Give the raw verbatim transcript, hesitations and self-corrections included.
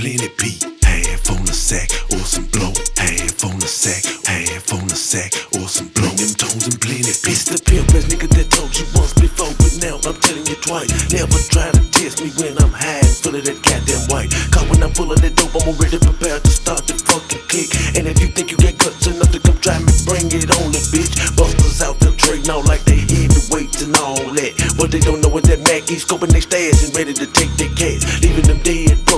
Plenty P, half on the sack or some blow. Half on the sack, half on the sack or some blow. Them tones and plenty P. It's the pimp ass nigga that told you once before, but now I'm telling you twice. Never try to test me when I'm high and full of that goddamn white. Cause when I'm full of that dope, I'm already prepared to start the fucking click. And if you think you got guts enough to come try me, bring it on, the bitch. Busters out there trading all like they heavyweights and all that. What they don't know is that Mac, he's scoping their stash and ready to take their cash, leaving them dead.